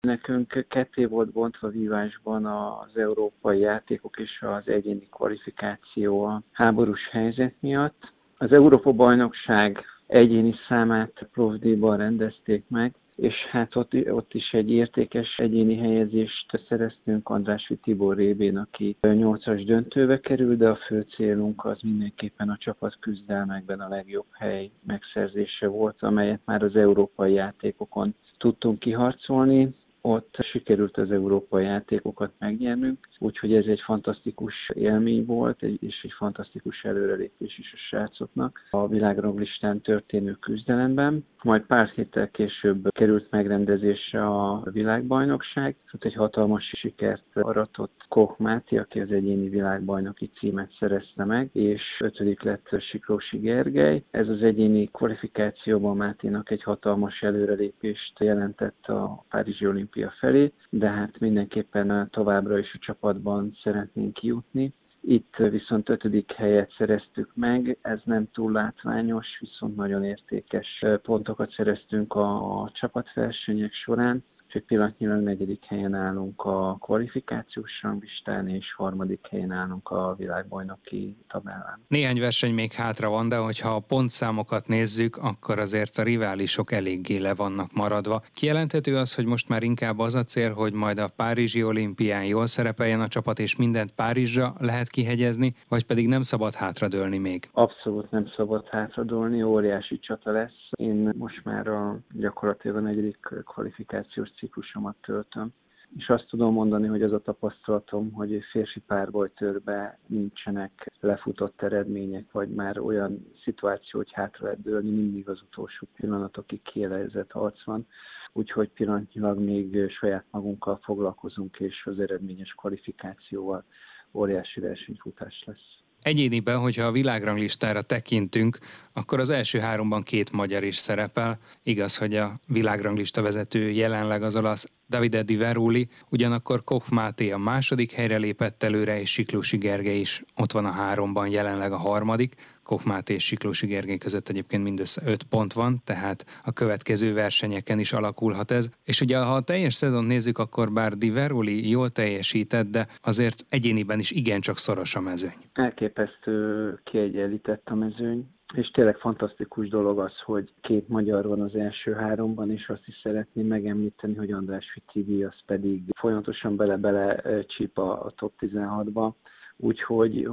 Nekünk ketté volt bontva vívásban az európai játékok és az egyéni kvalifikáció a háborús helyzet miatt. Az Európa-bajnokság egyéni számát Prof D-ban rendezték meg, és hát ott is egy értékes egyéni helyezést szereztünk Andrássy Tibor révén, aki 8-as döntőbe került, de a fő célunk az mindenképpen a csapatküzdelmekben a legjobb hely megszerzése volt, amelyet már az európai játékokon tudtunk kiharcolni. Ott sikerült az európai játékokat megnyernünk, úgyhogy ez egy fantasztikus élmény volt, és egy fantasztikus előrelépés is a srácoknak a világranglistán történő küzdelemben. Majd pár héttel később került megrendezésre a világbajnokság, ott egy hatalmas sikert aratott Koch Máté, aki az egyéni világbajnoki címet szerezte meg, és 5. lett Siklósi Gergely. Ez az egyéni kvalifikációban Máténak egy hatalmas előrelépést jelentett a Párizsi olimpia felé, de hát mindenképpen továbbra is a csapatban szeretnénk kijutni. Itt viszont 5. helyet szereztük meg, ez nem túl látványos, viszont nagyon értékes pontokat szereztünk a csapatversenyek során. Úgyhogy pillanatnyilag 4. helyen állunk a kvalifikációs ranglistán, és 3. helyen állunk a világbajnoki tabellán. Néhány verseny még hátra van, de hogyha a pontszámokat nézzük, akkor azért a riválisok eléggé le vannak maradva. Kijelenthető az, hogy most már inkább az a cél, hogy majd a Párizsi olimpián jól szerepeljen a csapat, és mindent Párizsra lehet kihegyezni, vagy pedig nem szabad hátradőlni még? Abszolút nem szabad hátradőlni, óriási csata lesz. Én most már gyakorlatilag a 4. kvalifikációs ciklusomat töltöm. És azt tudom mondani, hogy az a tapasztalatom, hogy férfi párbajtőrben nincsenek lefutott eredmények, vagy már olyan szituáció, hogy hátra lehet dőlni, mindig az utolsó pillanatokig kielezett harc van. Úgyhogy pillanatnyilag még saját magunkkal foglalkozunk, és az eredményes kvalifikációval óriási versenyfutás lesz. Egyéniben, hogyha a világranglistára tekintünk, akkor az első 3-ban 2 magyar is szerepel. Igaz, hogy a világranglista vezető jelenleg az olasz Davide Di Veruli, ugyanakkor Koch Máté a 2. helyre lépett előre, és Siklósi Gergely is ott van a 3-ban, jelenleg a 3. Koch Máté és Siklósi Gergely között egyébként mindössze 5 pont van, tehát a következő versenyeken is alakulhat ez. És ugye, ha a teljes szezont nézzük, akkor bár Di Veruli jól teljesített, de azért egyéniben is igencsak szoros a mezőny. Elképesztő kiegyenlített a mezőny. És tényleg fantasztikus dolog az, hogy 2 magyar van az első 3-ban, és azt is szeretném megemlíteni, hogy Andrássy Tibi az pedig folyamatosan bele-bele csíp a top 16-ba. Úgyhogy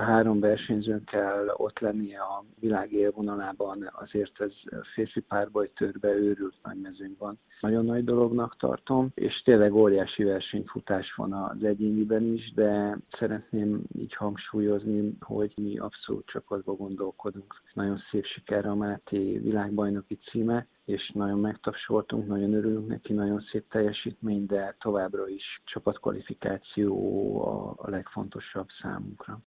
3 versenyzőn kell ott lennie a világ élvonalában, azért ez férfi párbajtőrbe őrült nagy mezőny van. Nagyon nagy dolognak tartom, és tényleg óriási versenyfutás van az egyéniben is, de szeretném így hangsúlyozni, hogy mi abszolút csapatba gondolkodunk. Nagyon szép siker a Máté világbajnoki címe, és nagyon megtapsoltunk, nagyon örülünk neki, nagyon szép teljesítmény, de továbbra is csapatkvalifikáció a legfontosabb számunkra.